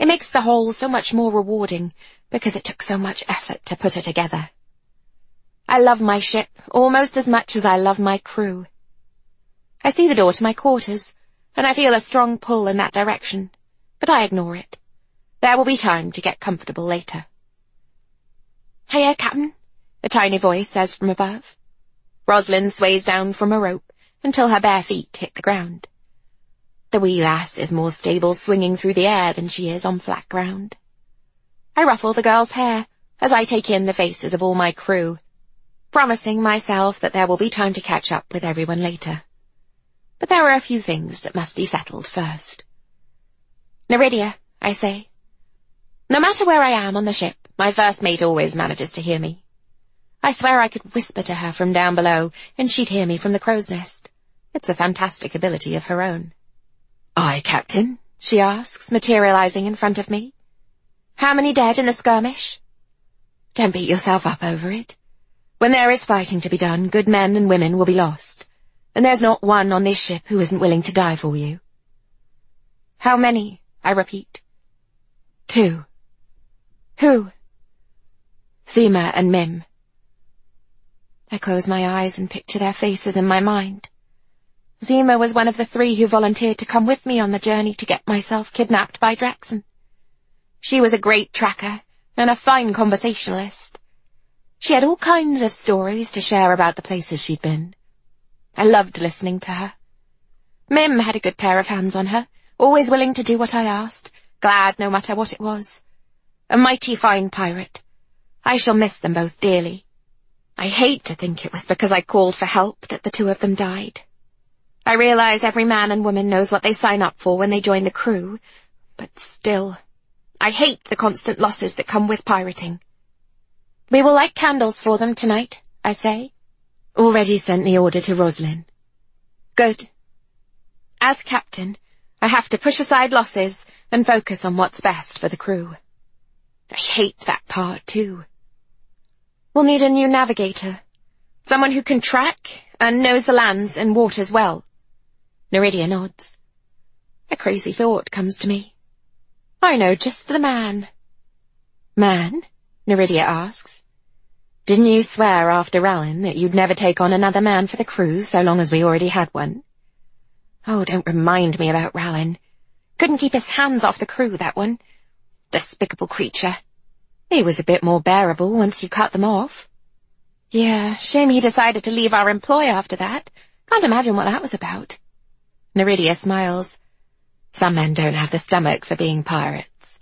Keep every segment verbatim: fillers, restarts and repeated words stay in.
It makes the whole so much more rewarding, because it took so much effort to put it together. I love my ship almost as much as I love my crew. I see the door to my quarters, and I feel a strong pull in that direction, but I ignore it. There will be time to get comfortable later. "Hiya, Captain," a tiny voice says from above. Rosalind sways down from a rope until her bare feet hit the ground. The wee lass is more stable swinging through the air than she is on flat ground. I ruffle the girl's hair as I take in the faces of all my crew, promising myself that there will be time to catch up with everyone later. But there are a few things that must be settled first. "Neridia," I say. No matter where I am on the ship, my first mate always manages to hear me. I swear I could whisper to her from down below, and she'd hear me from the crow's nest. It's a fantastic ability of her own. "Aye, Captain?" she asks, materializing in front of me. "How many dead in the skirmish?" "Don't beat yourself up over it. When there is fighting to be done, good men and women will be lost, and there's not one on this ship who isn't willing to die for you." "How many?" I repeat. "Two." "Who?" "Zima and Mim." I close my eyes and picture their faces in my mind. Zima was one of the three who volunteered to come with me on the journey to get myself kidnapped by Draxon. She was a great tracker and a fine conversationalist. She had all kinds of stories to share about the places she'd been. I loved listening to her. Mim had a good pair of hands on her, always willing to do what I asked, glad no matter what it was. A mighty fine pirate. I shall miss them both dearly. I hate to think it was because I called for help that the two of them died. I realize every man and woman knows what they sign up for when they join the crew, but still, I hate the constant losses that come with pirating. "We will light candles for them tonight," I say. "Already sent the order to Roslyn." "Good." As captain, I have to push aside losses and focus on what's best for the crew. I hate that part, too. "We'll need a new navigator. Someone who can track and knows the lands and waters well." Neridia nods. A crazy thought comes to me. I know just the man. "Man?" Neridia asks. "Didn't you swear after Rallin that you'd never take on another man for the crew so long as we already had one?" "Oh, don't remind me about Rallin. Couldn't keep his hands off the crew, that one. Despicable creature. He was a bit more bearable once you cut them off." "Yeah, shame he decided to leave our employ after that. Can't imagine what that was about." Neridia smiles. "Some men don't have the stomach for being pirates.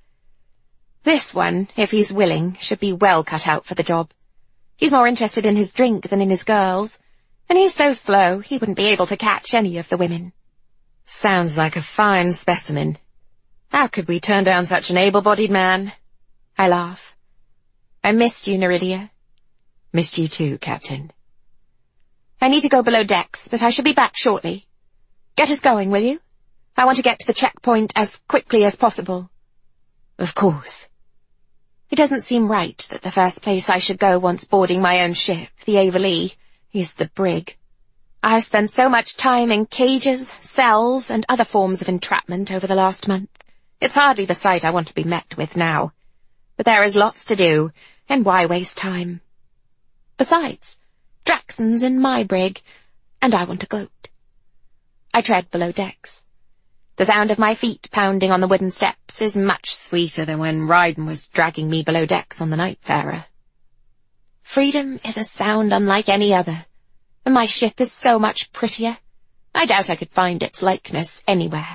This one, if he's willing, should be well cut out for the job. He's more interested in his drink than in his girls, and he's so slow he wouldn't be able to catch any of the women." "Sounds like a fine specimen. How could we turn down such an able-bodied man?" I laugh. "I missed you, Neridia." "Missed you too, Captain." "I need to go below decks, but I shall be back shortly. Get us going, will you? I want to get to the checkpoint as quickly as possible." "Of course." It doesn't seem right that the first place I should go once boarding my own ship, the Averlee, is the brig. I have spent so much time in cages, cells, and other forms of entrapment over the last month. It's hardly the sight I want to be met with now. But there is lots to do, and why waste time? Besides, Draxon's in my brig, and I want to gloat. I tread below decks. The sound of my feet pounding on the wooden steps is much sweeter than when Ryden was dragging me below decks on the Nightfarer. Freedom is a sound unlike any other, and my ship is so much prettier. I doubt I could find its likeness anywhere.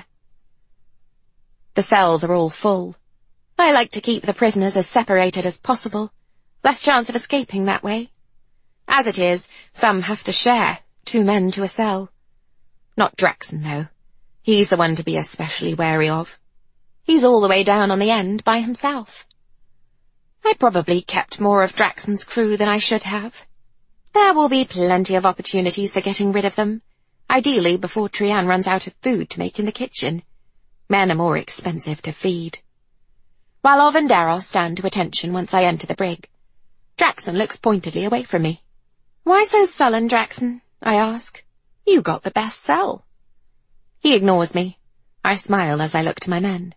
The cells are all full. I like to keep the prisoners as separated as possible. Less chance of escaping that way. As it is, some have to share, two men to a cell. Not Draxon, though. He's the one to be especially wary of. He's all the way down on the end by himself. I probably kept more of Draxon's crew than I should have. There will be plenty of opportunities for getting rid of them, ideally before Trian runs out of food to make in the kitchen. Men are more expensive to feed. While Ov and Daryl stand to attention once I enter the brig, Draxon looks pointedly away from me. "Why so sullen, Draxon?" I ask. "You got the best cell." He ignores me. I smile as I look to my men.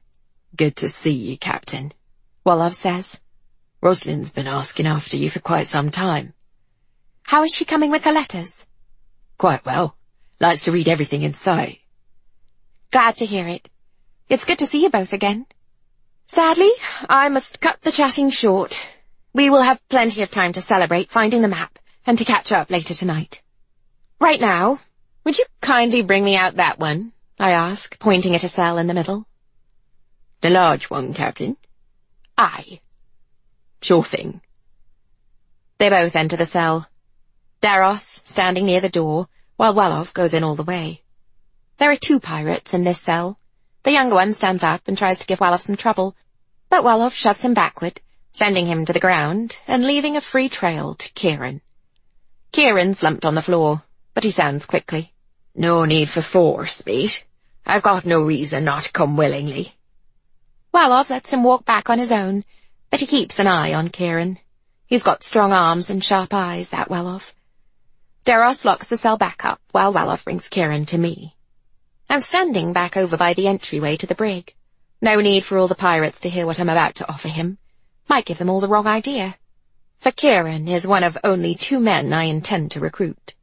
Good to see you, Captain, Wolof says. Rosalind's been asking after you for quite some time. How is she coming with her letters? Quite well. Likes to read everything in sight. Glad to hear it. It's good to see you both again. Sadly, I must cut the chatting short. We will have plenty of time to celebrate finding the map and to catch up later tonight. Right now, would you kindly bring me out that one? I ask, pointing at a cell in the middle. The large one, Captain? Aye. Sure thing. They both enter the cell. Daros standing near the door, while Wolof goes in all the way. There are two pirates in this cell. The younger one stands up and tries to give Wolof some trouble, but Wolof shoves him backward, sending him to the ground and leaving a free trail to Kieran. Kieran slumped on the floor, but he sounds quickly. No need for force, mate. I've got no reason not to come willingly. Wolof lets him walk back on his own, but he keeps an eye on Kieran. He's got strong arms and sharp eyes, that Wolof. Daros locks the cell back up while Wolof brings Kieran to me. I'm standing back over by the entryway to the brig. No need for all the pirates to hear what I'm about to offer him. Might give them all the wrong idea. For Kieran is one of only two men I intend to recruit.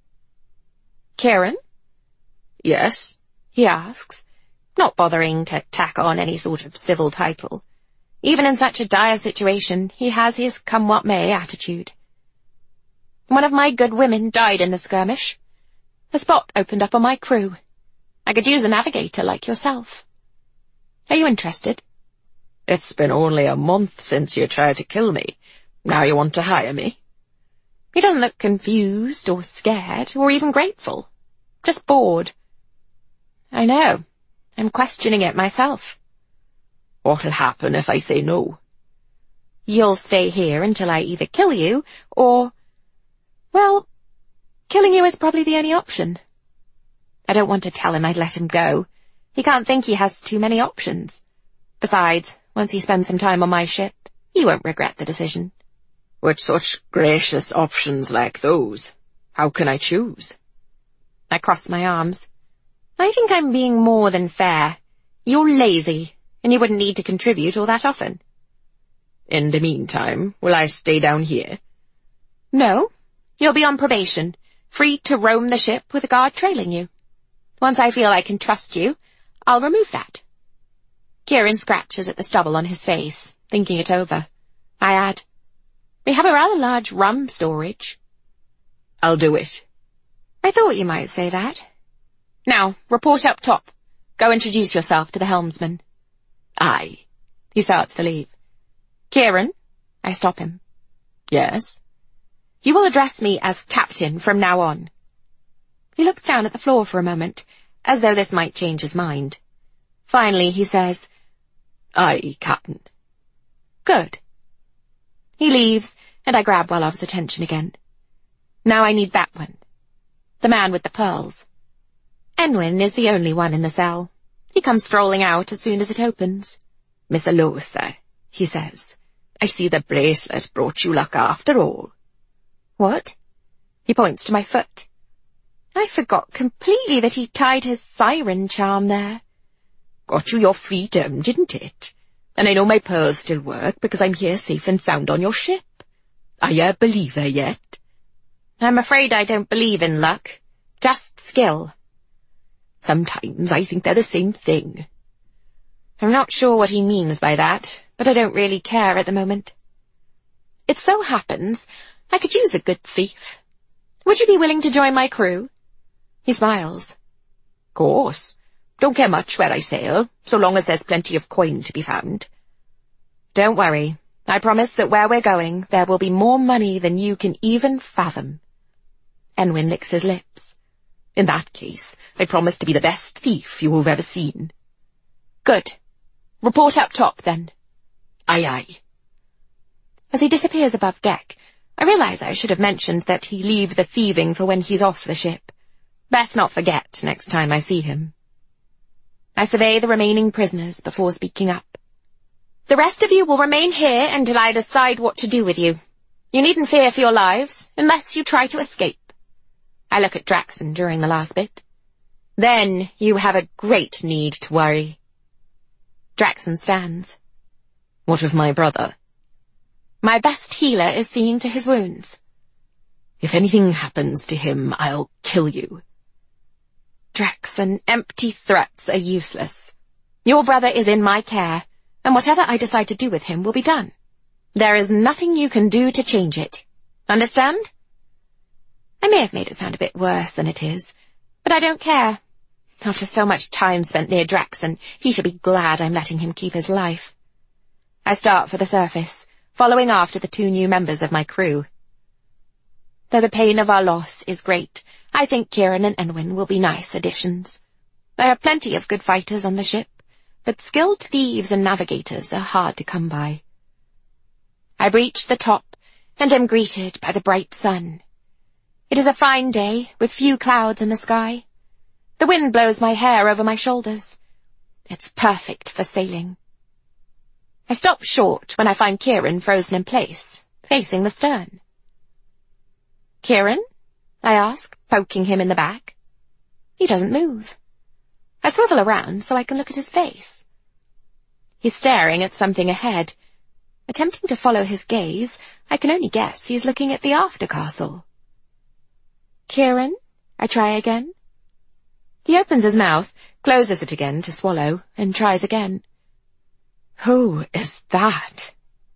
Kieran? Yes? He asks, not bothering to tack on any sort of civil title. Even in such a dire situation, he has his come-what-may attitude. One of my good women died in the skirmish. A spot opened up on my crew. I could use a navigator like yourself. Are you interested? It's been only a month since you tried to kill me. Now you want to hire me? He doesn't look confused or scared or even grateful. Just bored. I know. I'm questioning it myself. What'll happen if I say no? You'll stay here until I either kill you or... Well, killing you is probably the only option. I don't want to tell him I'd let him go. He can't think he has too many options. Besides, once he spends some time on my ship, he won't regret the decision. With such gracious options like those, how can I choose? I cross my arms. I think I'm being more than fair. You're lazy, and you wouldn't need to contribute all that often. In the meantime, will I stay down here? No. You'll be on probation, free to roam the ship with a guard trailing you. Once I feel I can trust you, I'll remove that. Kieran scratches at the stubble on his face, thinking it over. I add, we have a rather large rum storage. I'll do it. I thought you might say that. Now, report up top. Go introduce yourself to the helmsman. Aye. He starts to leave. Kieran, I stop him. Yes? You will address me as Captain from now on. He looks down at the floor for a moment, as though this might change his mind. Finally, he says, Aye, Captain. Good. He leaves, and I grab Wolof's attention again. Now I need that one. The man with the pearls. Enwin is the only one in the cell. He comes strolling out as soon as it opens. Miss Alosa, he says, I see the bracelet brought you luck after all. What? He points to my foot. I forgot completely that he tied his siren charm there. Got you your freedom, didn't it? And I know my pearls still work because I'm here safe and sound on your ship. Are you a believer yet? I'm afraid I don't believe in luck. Just skill. Sometimes I think they're the same thing. I'm not sure what he means by that, but I don't really care at the moment. It so happens I could use a good thief. Would you be willing to join my crew? He smiles. Course. Don't care much where I sail, so long as there's plenty of coin to be found. Don't worry. I promise that where we're going, there will be more money than you can even fathom. Enwin licks his lips. In that case, I promise to be the best thief you have ever seen. Good. Report up top, then. Aye, aye. As he disappears above deck, I realize I should have mentioned that he leave the thieving for when he's off the ship. Best not forget next time I see him. I survey the remaining prisoners before speaking up. The rest of you will remain here until I decide what to do with you. You needn't fear for your lives, unless you try to escape. I look at Draxon during the last bit. Then you have a great need to worry. Draxon stands. What of my brother? My best healer is seeing to his wounds. If anything happens to him, I'll kill you. Draxon, empty threats are useless. Your brother is in my care, and whatever I decide to do with him will be done. There is nothing you can do to change it. Understand? I may have made it sound a bit worse than it is, but I don't care. After so much time spent near Draxon, he should be glad I'm letting him keep his life. I start for the surface, following after the two new members of my crew. Though the pain of our loss is great, I think Kieran and Enwyn will be nice additions. There are plenty of good fighters on the ship, but skilled thieves and navigators are hard to come by. I reach the top and am greeted by the bright sun. It is a fine day, with few clouds in the sky. The wind blows my hair over my shoulders. It's perfect for sailing. I stop short when I find Kieran frozen in place, facing the stern. Kieran? I ask, poking him in the back. He doesn't move. I swivel around so I can look at his face. He's staring at something ahead. Attempting to follow his gaze, I can only guess he's looking at the after castle. Kieran? I try again. He opens his mouth, closes it again to swallow, and tries again. Who is that?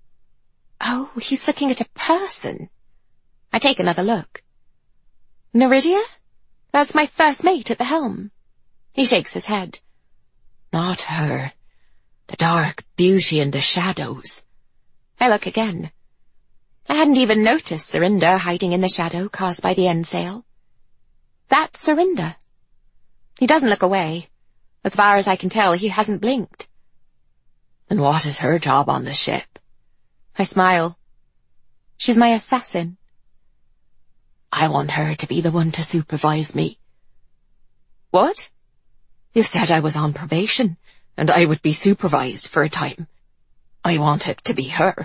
Oh, he's looking at a person. I take another look. Neridia? That's my first mate at the helm. He shakes his head. Not her. The dark beauty in the shadows. I look again. I hadn't even noticed Surinder hiding in the shadow cast by the end sail. That's Surinder. He doesn't look away. As far as I can tell, he hasn't blinked. And what is her job on the ship? I smile. She's my assassin. I want her to be the one to supervise me. What? You said I was on probation, and I would be supervised for a time. I want it to be her.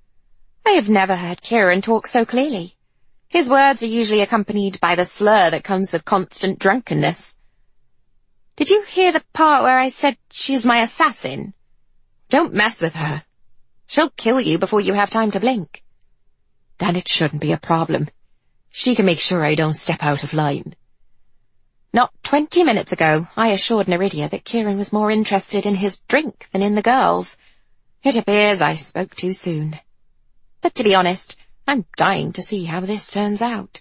I have never heard Kieran talk so clearly. His words are usually accompanied by the slur that comes with constant drunkenness. Did you hear the part where I said she's my assassin? Don't mess with her. She'll kill you before you have time to blink. Then it shouldn't be a problem. She can make sure I don't step out of line. Not twenty minutes ago, I assured Neridia that Kieran was more interested in his drink than in the girls. It appears I spoke too soon. But to be honest, I'm dying to see how this turns out.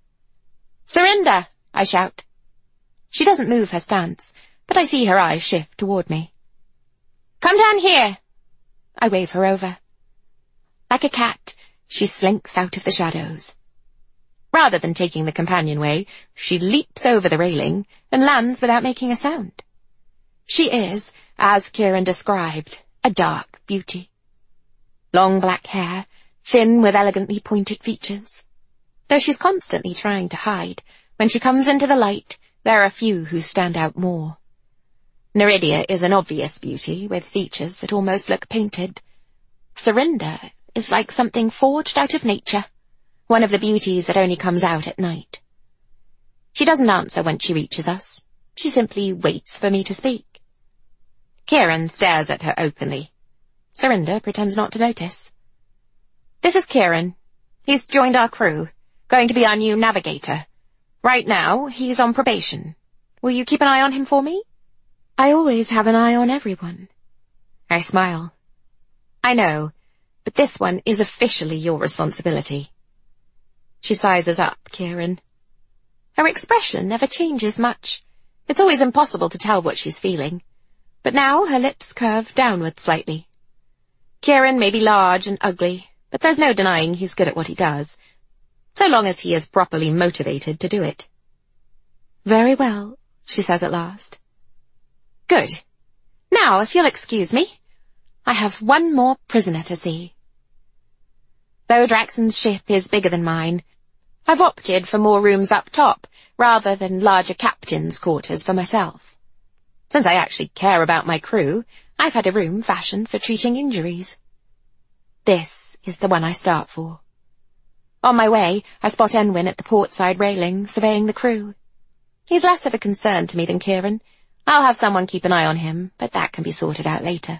Surinder! I shout. She doesn't move her stance, but I see her eyes shift toward me. Come down here! I wave her over. Like a cat, she slinks out of the shadows. Rather than taking the companionway, she leaps over the railing and lands without making a sound. She is, as Kieran described, a dark beauty. Long black hair, thin with elegantly pointed features. Though she's constantly trying to hide, when she comes into the light, there are few who stand out more. Neridia is an obvious beauty, with features that almost look painted. Surinder is like something forged out of nature, one of the beauties that only comes out at night. She doesn't answer when she reaches us. She simply waits for me to speak. Kieran stares at her openly. Surinder pretends not to notice. This is Kieran. He's joined our crew, going to be our new navigator. Right now, he's on probation. Will you keep an eye on him for me? I always have an eye on everyone. I smile. I know, but this one is officially your responsibility. She sizes up Kieran. Her expression never changes much. It's always impossible to tell what she's feeling. But now her lips curve downward slightly. Kieran may be large and ugly, but there's no denying he's good at what he does, so long as he is properly motivated to do it. Very well, she says at last. Good. Now, if you'll excuse me, I have one more prisoner to see. Though Draxon's ship is bigger than mine, I've opted for more rooms up top, rather than larger captain's quarters for myself. Since I actually care about my crew, I've had a room fashioned for treating injuries. This is the one I start for. On my way, I spot Enwyn at the portside railing, surveying the crew. He's less of a concern to me than Kieran. I'll have someone keep an eye on him, but that can be sorted out later.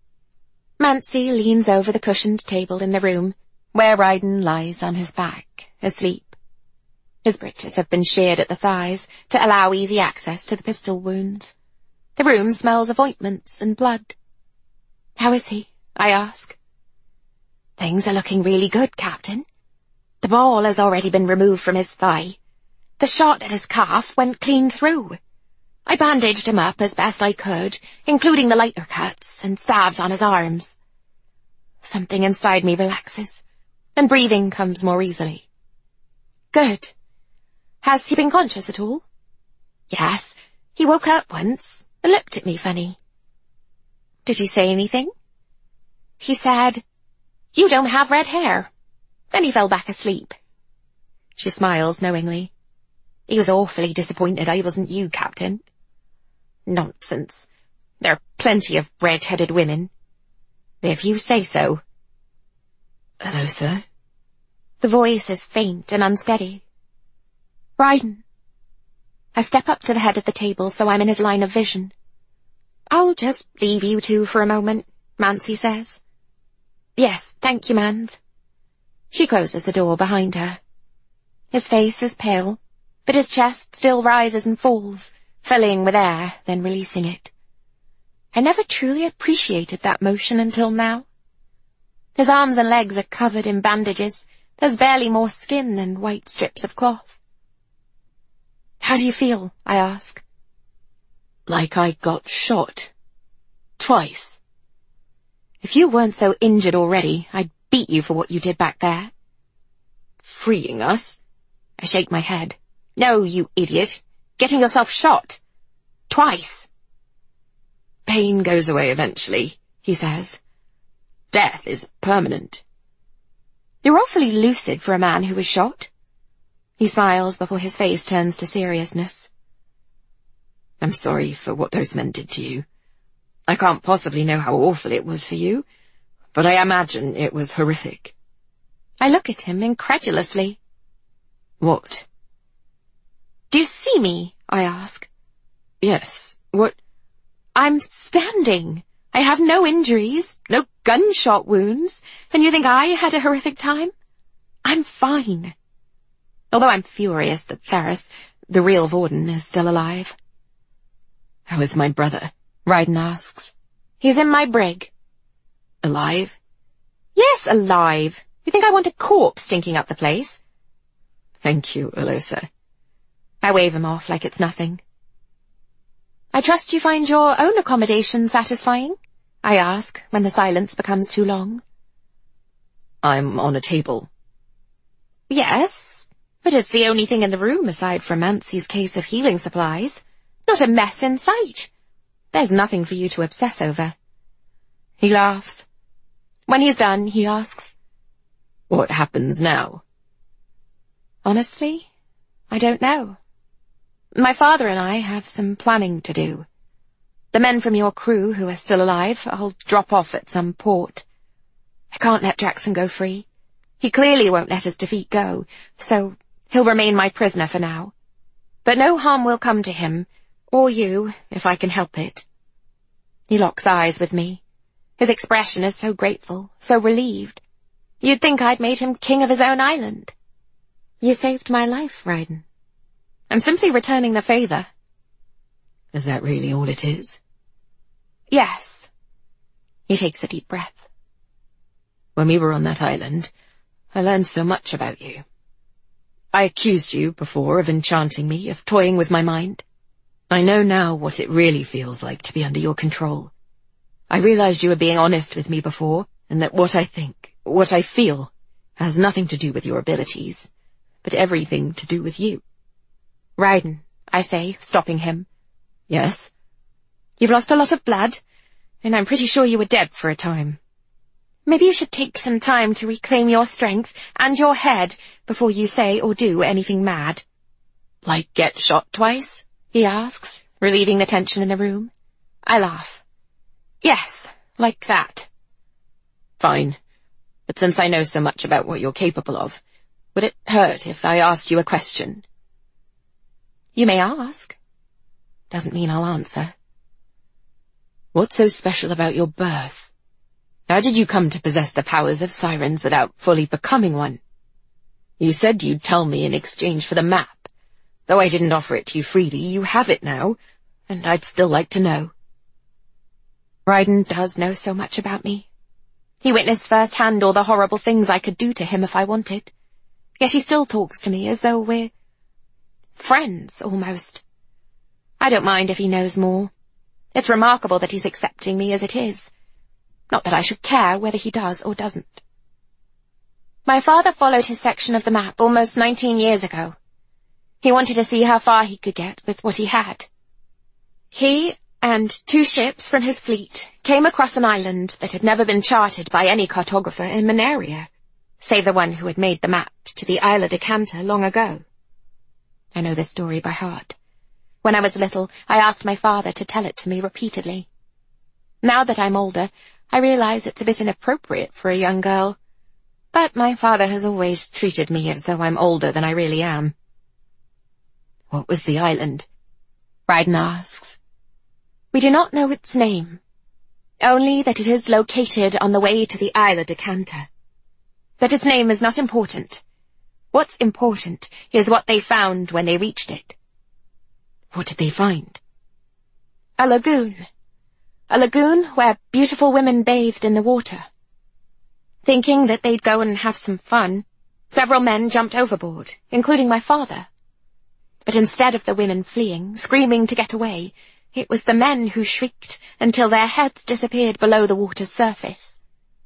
Mansi leans over the cushioned table in the room, where Ryden lies on his back, asleep. His breeches have been sheared at the thighs to allow easy access to the pistol wounds. The room smells of ointments and blood. How is he? I ask. Things are looking really good, Captain. The ball has already been removed from his thigh. The shot at his calf went clean through. I bandaged him up as best I could, including the lighter cuts and stabs on his arms. Something inside me relaxes, and breathing comes more easily. Good. Has he been conscious at all? Yes, he woke up once and looked at me funny. Did he say anything? He said, "You don't have red hair." Then he fell back asleep. She smiles knowingly. He was awfully disappointed I wasn't you, Captain. Nonsense. There are plenty of red-headed women. If you say so. Hello, sir. The voice is faint and unsteady. Ryden. I step up to the head of the table so I'm in his line of vision. I'll just leave you two for a moment, Mansi says. Yes, thank you, Mans. She closes the door behind her. His face is pale, but his chest still rises and falls, filling with air, then releasing it. I never truly appreciated that motion until now. His arms and legs are covered in bandages. There's barely more skin than white strips of cloth. How do you feel? I ask. Like I got shot. Twice. If you weren't so injured already, I'd beat you for what you did back there. Freeing us? I shake my head. No, you idiot. Getting yourself shot. Twice. Pain goes away eventually, he says. Death is permanent. You're awfully lucid for a man who was shot. He smiles before his face turns to seriousness. I'm sorry for what those men did to you. I can't possibly know how awful it was for you, but I imagine it was horrific. I look at him incredulously. What? Do you see me? I ask. Yes. What? I'm standing. I have no injuries, no gunshot wounds, and you think I had a horrific time? I'm fine. Although I'm furious that Ferris, the real Vorden, is still alive. How is my brother? Ryden asks. He's in my brig. Alive? Yes, alive. You think I want a corpse stinking up the place? Thank you, Alosa. I wave him off like it's nothing. I trust you find your own accommodation satisfying? I ask, when the silence becomes too long. I'm on a table. Yes, but it's the only thing in the room aside from Mansi's case of healing supplies. Not a mess in sight. There's nothing for you to obsess over. He laughs. When he's done, he asks, What happens now? Honestly, I don't know. My father and I have some planning to do. The men from your crew who are still alive, I'll drop off at some port. I can't let Jackson go free. He clearly won't let his defeat go, so he'll remain my prisoner for now. But no harm will come to him, or you, if I can help it. He locks eyes with me. His expression is so grateful, so relieved. You'd think I'd made him king of his own island. You saved my life, Ryden. I'm simply returning the favour. Is that really all it is? Yes. He takes a deep breath. When we were on that island, I learned so much about you. I accused you before of enchanting me, of toying with my mind. I know now what it really feels like to be under your control. I realized you were being honest with me before, and that what I think, what I feel, has nothing to do with your abilities, but everything to do with you. Ryden, I say, stopping him. Yes? You've lost a lot of blood, and I'm pretty sure you were dead for a time. Maybe you should take some time to reclaim your strength and your head before you say or do anything mad. Like get shot twice? He asks, relieving the tension in the room. I laugh. Yes, like that. Fine. But since I know so much about what you're capable of, would it hurt if I asked you a question? You may ask. doesn't mean I'll answer. What's so special about your birth? How did you come to possess the powers of sirens without fully becoming one? You said you'd tell me in exchange for the map. Though I didn't offer it to you freely, you have it now, and I'd still like to know. Raiden does know so much about me. He witnessed firsthand all the horrible things I could do to him if I wanted. Yet he still talks to me as though we're friends, almost. I don't mind if he knows more. It's remarkable that he's accepting me as it is. Not that I should care whether he does or doesn't. My father followed his section of the map almost nineteen years ago. He wanted to see how far he could get with what he had. He and two ships from his fleet came across an island that had never been charted by any cartographer in Manaria, save the one who had made the map to the Isle of Decanter long ago. I know this story by heart. When I was little, I asked my father to tell it to me repeatedly. Now that I'm older, I realize it's a bit inappropriate for a young girl, but my father has always treated me as though I'm older than I really am. What was the island? Raiden asks. We do not know its name, only that it is located on the way to the Isle of Decanter. That its name is not important. What's important is what they found when they reached it. What did they find? A lagoon. A lagoon where beautiful women bathed in the water. Thinking that they'd go and have some fun, several men jumped overboard, including my father. But instead of the women fleeing, screaming to get away, it was the men who shrieked until their heads disappeared below the water's surface.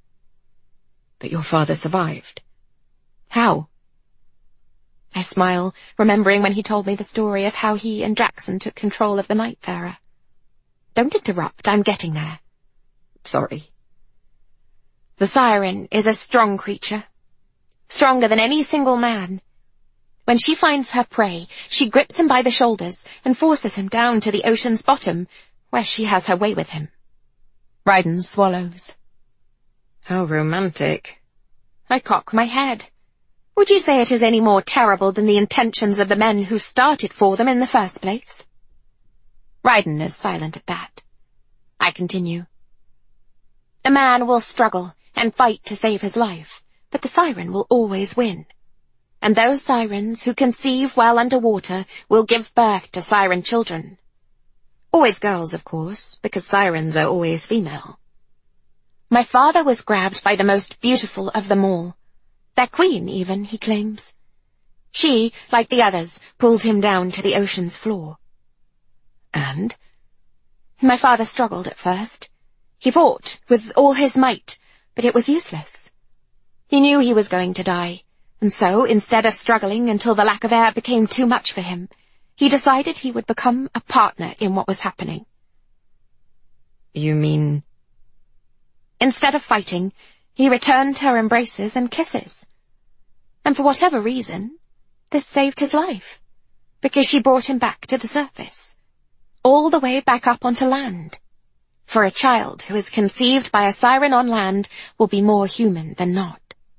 But your father survived. How? I smile, remembering when he told me the story of how he and Draxon took control of the Nightfarer. Don't interrupt, I'm getting there. Sorry. The siren is a strong creature, stronger than any single man. When she finds her prey, she grips him by the shoulders and forces him down to the ocean's bottom, where she has her way with him. Raiden swallows. How romantic. I cock my head. Would you say it is any more terrible than the intentions of the men who started for them in the first place? Raiden is silent at that. I continue. A man will struggle and fight to save his life, but the siren will always win. And those sirens who conceive while underwater will give birth to siren children. Always girls, of course, because sirens are always female. My father was grabbed by the most beautiful of them all. Their queen, even, he claims. She, like the others, pulled him down to the ocean's floor. And? My father struggled at first. He fought with all his might, but it was useless. He knew he was going to die, and so, instead of struggling until the lack of air became too much for him, he decided he would become a partner in what was happening. You mean? Instead of fighting, he returned her embraces and kisses. And for whatever reason, this saved his life, because she brought him back to the surface, all the way back up onto land. For a child who is conceived by a siren on land will be more human than not.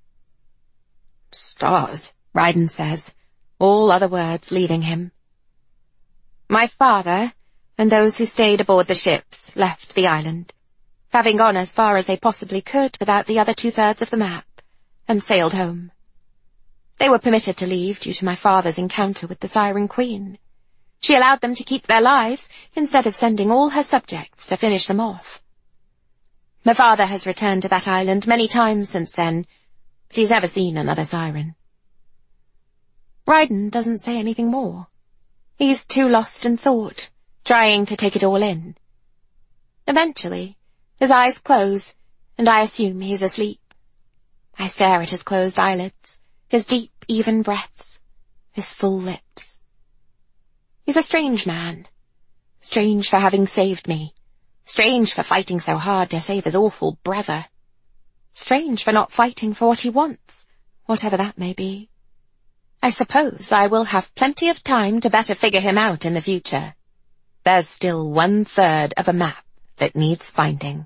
Stars, Raiden says, all other words leaving him. My father, and those who stayed aboard the ships, left the island, having gone as far as they possibly could without the other two-thirds of the map, and sailed home. They were permitted to leave due to my father's encounter with the Siren Queen. She allowed them to keep their lives instead of sending all her subjects to finish them off. My father has returned to that island many times since then, but he's never seen another siren. Raiden doesn't say anything more. He's too lost in thought, trying to take it all in. Eventually, his eyes close, and I assume he's asleep. I stare at his closed eyelids, his deep, even breaths, his full lips. He's a strange man. Strange for having saved me. Strange for fighting so hard to save his awful brother. Strange for not fighting for what he wants, whatever that may be. I suppose I will have plenty of time to better figure him out in the future. There's still one-third of a map that needs finding.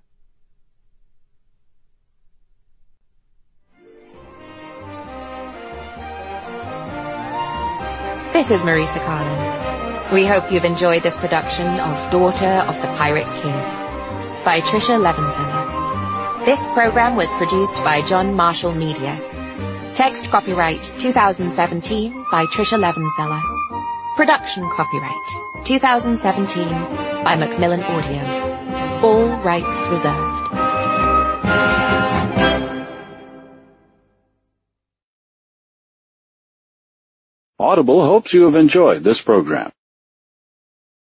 This is Marisa Carlin. We hope you've enjoyed this production of Daughter of the Pirate King by Tricia Levenseller. This program was produced by John Marshall Media. Text copyright twenty seventeen by Tricia Levenseller. Production copyright twenty seventeen by Macmillan Audio. All rights reserved. Audible hopes you have enjoyed this program.